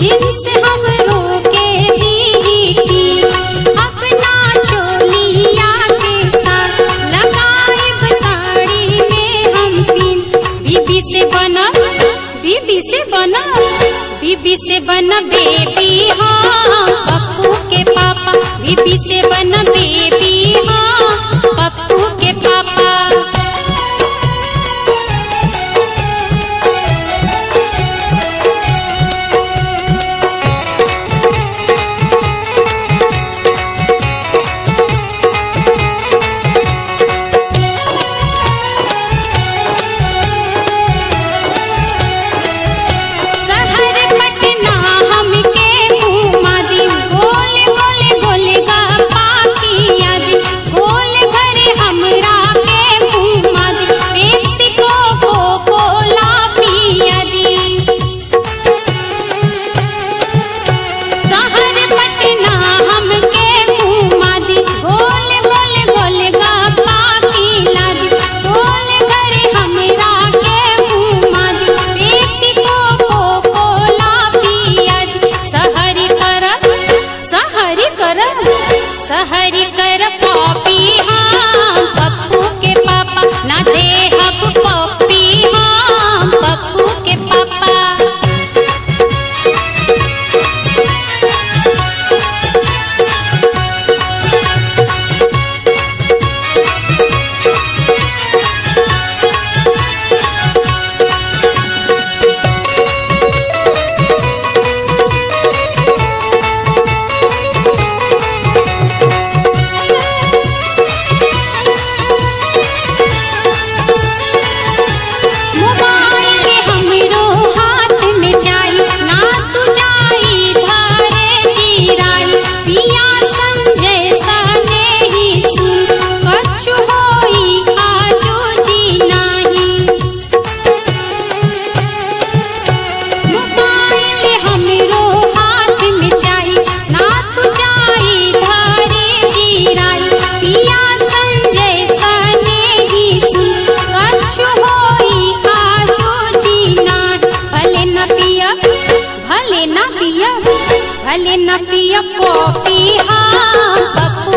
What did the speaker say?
जिनसे हम रोके दी अपना चोलिया के साथ लगाए साड़ी में हम पिन। बीबी से बना बेबी हाँ पप्पू के पापा। बीबी से बना बेबी हाँ पप्पू के पापा। सहरी कर पॉपी हाँ पप्पू के पापा। ना दे हब पॉपी हाँ पप्पू के पापा। भले न पिया कॉफी हाँ पप्पू